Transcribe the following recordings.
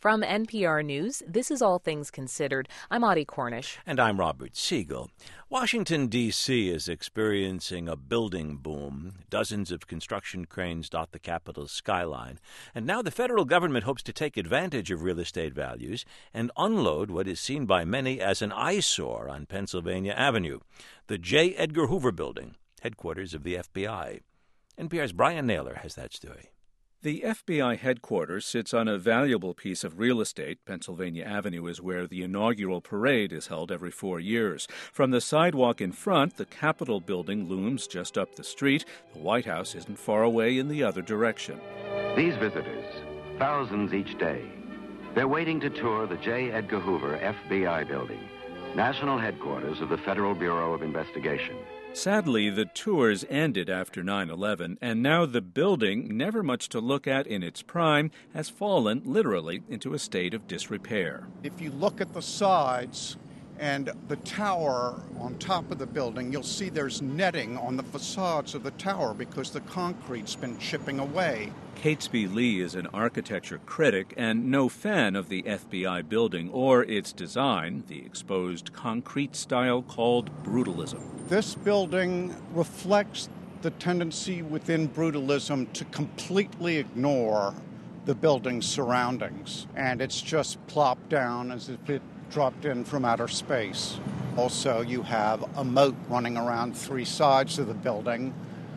From NPR News, this is All Things Considered. I'm Audie Cornish. And I'm Robert Siegel. Washington, D.C. is experiencing a building boom. Dozens of construction cranes dot the Capitol's skyline. And now the federal government hopes to take advantage of real estate values and unload what is seen by many as an eyesore on Pennsylvania Avenue, the J. Edgar Hoover Building, headquarters of the FBI. NPR's Brian Naylor has that story. The FBI headquarters sits on a valuable piece of real estate. Pennsylvania Avenue is where the inaugural parade is held every 4 years. From the sidewalk in front, the Capitol building looms just up the street. The White House isn't far away in the other direction. These visitors, thousands each day, they're waiting to tour the J. Edgar Hoover FBI building, national headquarters of the Federal Bureau of Investigation. Sadly, the tours ended after 9/11, and now the building, never much to look at in its prime, has fallen literally into a state of disrepair. If you look at the sides and the tower on top of the building, you'll see there's netting on the facades of the tower because the concrete's been chipping away. Catesby Lee is an architecture critic and no fan of the FBI building or its design, the exposed concrete style called brutalism. This building reflects the tendency within brutalism to completely ignore the building's surroundings, and it's just plopped down as if it dropped in from outer space. Also, you have a moat running around three sides of the building,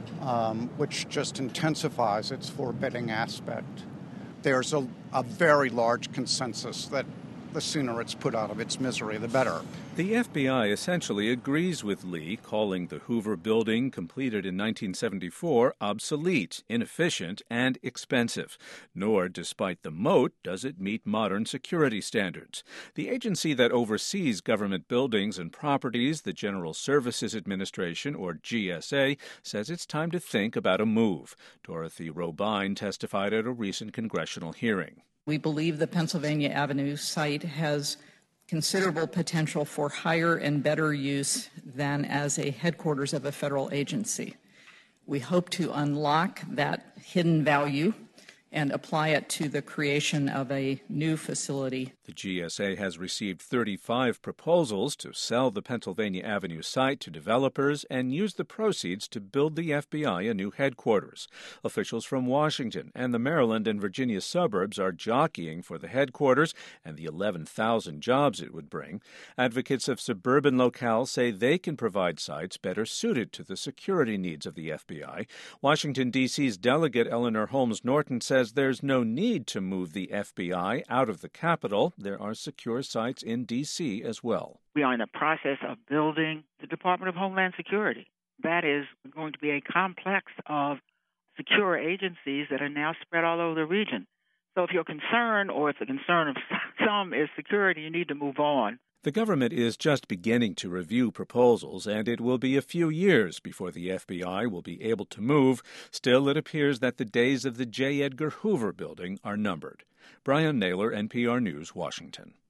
which just intensifies its forbidding aspect. There's a very large consensus that the sooner it's put out of its misery, the better. The FBI essentially agrees with Lee, calling the Hoover Building, completed in 1974, obsolete, inefficient, and expensive. Nor, despite the moat, does it meet modern security standards. The agency that oversees government buildings and properties, the General Services Administration, or GSA, says it's time to think about a move. Dorothy Robine testified at a recent congressional hearing. We believe the Pennsylvania Avenue site has considerable potential for higher and better use than as a headquarters of a federal agency. We hope to unlock that hidden value and apply it to the creation of a new facility. The GSA has received 35 proposals to sell the Pennsylvania Avenue site to developers and use the proceeds to build the FBI a new headquarters. Officials from Washington and the Maryland and Virginia suburbs are jockeying for the headquarters and the 11,000 jobs it would bring. Advocates of suburban locales say they can provide sites better suited to the security needs of the FBI. Washington, D.C.'s delegate Eleanor Holmes Norton says there's no need to move the FBI out of the Capitol. There are secure sites in D.C. as well. We are in the process of building the Department of Homeland Security. That is going to be a complex of secure agencies that are now spread all over the region. So if you're concerned, or if the concern of some is security, you need to move on. The government is just beginning to review proposals, and it will be a few years before the FBI will be able to move. Still, it appears that the days of the J. Edgar Hoover Building are numbered. Brian Naylor, NPR News, Washington.